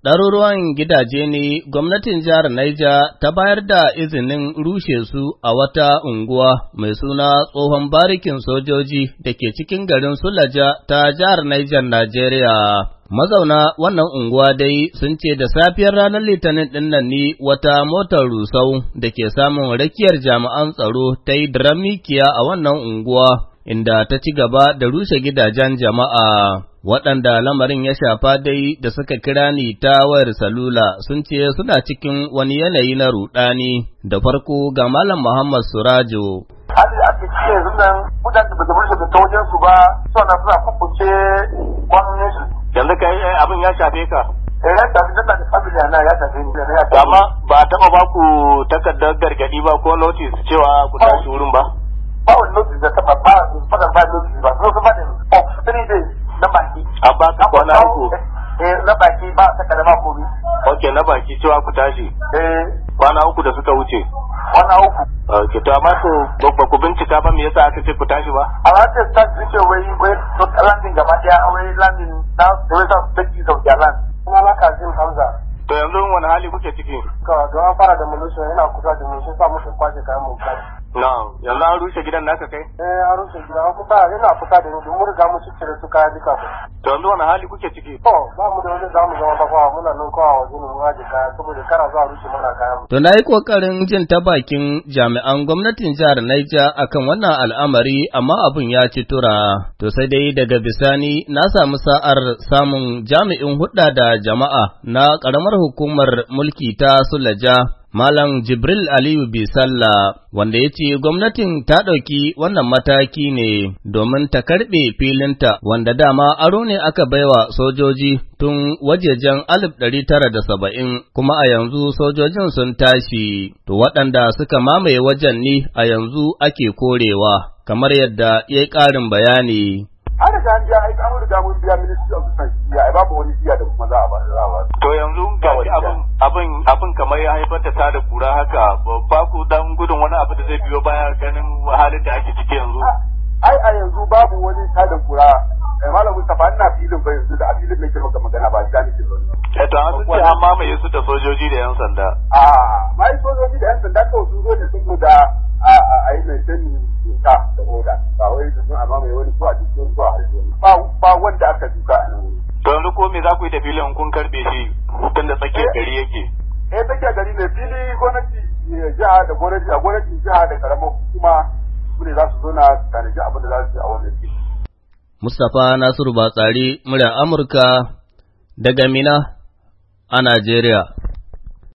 Ɗaruruwan gidaje ne gwamnatin jihar Niger ta bayar da izinin rushe su a wata unguwa mai suna tsohon barikin sojoji da ke cikin garin Sulaja ta jihar Niger, Najeriya. Mazauna wannan unguwa dai sun ce da safiyar ranar Litinin ɗin nan ne wata motar rusau da ke samun rakiyar jami'an tsaro ta yi diramikiya a wannan unguwa, inda ta ci gaba da rushe gidajen jama'a. Waɗanda lamarin ya shafa dai da suka kira ni ta wayar salula sun ce suna cikin wani yanayi na ruɗani. Da farko ga Malam Muhammad Surajo. Hali da ake ciki yanzu nan mutane da ba su ta wajen su ba suna kukuce kwanan su. Yanzu kai abin ya shafe ka? Ya shafe dan da family na ya shafe ni. Amma ba taɓa ba ku takardar gargaɗi ba ko notice cewa ku tashi wurin ba? Ba wani notice da taɓa ba notice ba. So ba da 3 days. Na baki. A baka kwana uku. Na baki ba ta kalama komi. Okay, na baki cewa ku tashi. Kwana uku da suka wuce. Kwana uku. Okay, to amma to ba ku bincika ba me yasa aka ce ku tashi ba? A wata ta ce wai to landing gaba daya wai landing na da wai sa take da jalan. Kuma na Kazim Hamza. To yanzu wani hali kuke ciki? Ka don an fara da militia yana kusa da mu sai sa muka kwashe kayan mu kai. Na'am, yanzu an rushe gidan naka kai? An rushe gidan kusa yana kusa da ni don mun riga mu cire su kaya duka ku. To yanzu wani hali kuke ciki? To ba mu da wani zamu zama ba kwa muna nan kowa waje ne mun haje kaya saboda kara zuwa rushe mana kayan. To nayi kokarin jin ta bakin jami'an gwamnatin jihar Niger akan wannan al'amari amma abun ya ci tura. To sai dai daga bisani na samu sa'ar samun jami'in hudda da jama'a na karamar hukumar mulki ta Sulaja, Malam Jibril Aliyu Bisalla, wanda ya ce gwamnatin ta ɗauki wannan mataki ne domin ta karɓe filinta wanda dama aro ne aka baiwa sojoji tun wajejen 1970 kuma a yanzu sojojin sun tashi, to waɗanda suka mamaye wajen ne a yanzu ake korewa, kamar yadda ya yi ƙarin bayani. An riga an biya aiki an riga mun biya ministry of defense biya babu wani biya da kuma za a ba. To yanzu ga abin kamar ya haifar da tada kura haka ba ku dan gudun wani abu da zai biyo baya ganin halin da ake ciki yanzu. Ai a yanzu babu wani tada kura. Malam Mustapha ina filin ba yanzu da filin nake maka magana ba da nake zo. To an ce an mamaye su da sojoji da yan sanda. Mai sojoji da yan sanda kawai sun zo ne sun da a yi mai sani doka da oda ba wai da sun amma mai wani ko a cikin ko a harbe ba wanda aka duka a nan. To yanzu ko me za ku yi da filin kun karbe shi tun da tsakiyar gari yake? Tsakiyar gari ne fili gwamnati jiha da gwamnatin jiha da karamar hukuma su ne za su zo na tanaji abin da za su yi a wannan fili. Mustapha Nasiru Batsari, muryar Amurka daga Mina a Najeriya.